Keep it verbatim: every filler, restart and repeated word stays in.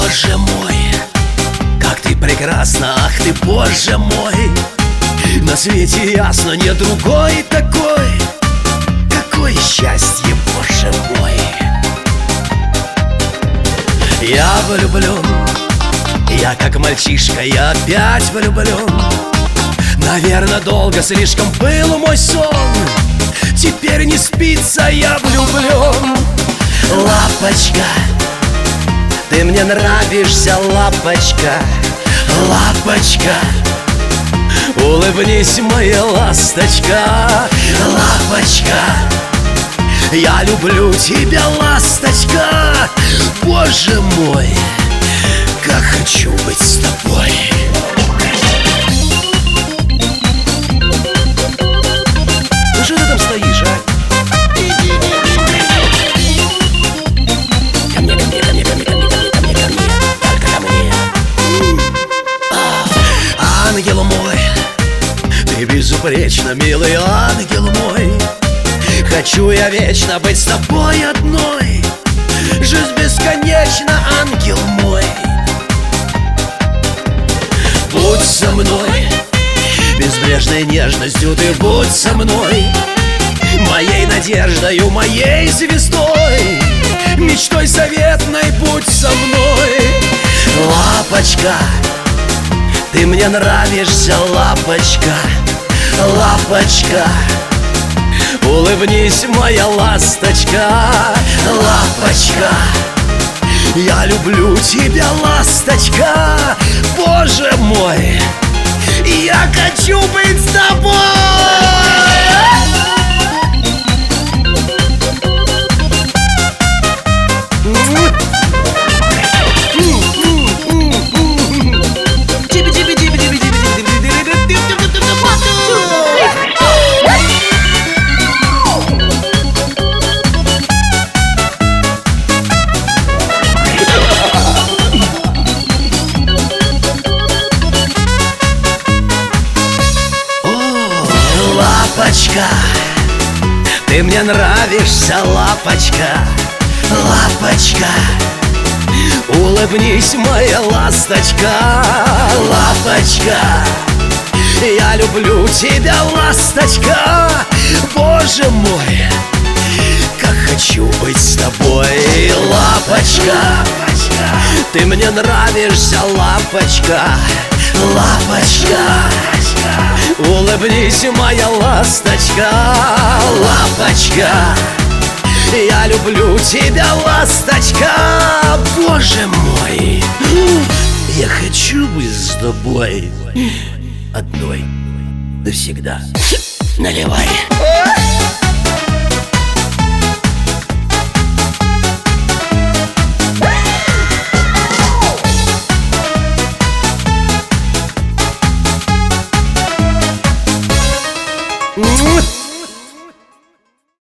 Боже мой, как ты прекрасна, ах ты, Боже мой. На свете ясно, нет другой такой. Какое счастье, Боже мой. Я влюблен, я как мальчишка, я опять влюблен. Наверное, долго слишком был мой сон. Теперь не спится, я влюблен. Лапочка, ты мне нравишься, лапочка. Лапочка, улыбнись, моя ласточка. Лапочка, я люблю тебя, ласточка. Боже мой, как хочу быть с тобой. Ну что ты там стоишь, а? Ко мне, ко мне, ко мне, ко мне, ко мне, ко мне, ко мне, ко мне, только ко мне. Ангел мой, ты безупречно, милый ангел мой. Хочу я вечно быть с тобой одной. Жизнь бесконечна, ангел мой. Будь со мной, безбрежной нежностью ты будь со мной. Моей надеждою, моей звездой, мечтой заветной будь со мной. Лапочка, ты мне нравишься, лапочка. Лапочка, улыбнись, моя ласточка. Лапочка, я люблю тебя, ласточка. Боже мой, я хочу быть с тобой. Лапочка, ты мне нравишься, лапочка. Лапочка, улыбнись, моя ласточка. Лапочка, я люблю тебя, ласточка. Боже мой, как хочу быть с тобой. Лапочка, ты мне нравишься, лапочка. Лапочка, улыбнись, моя ласточка. Лапочка, я люблю тебя, ласточка. Боже мой, я хочу быть с тобой одной навсегда. Наливай.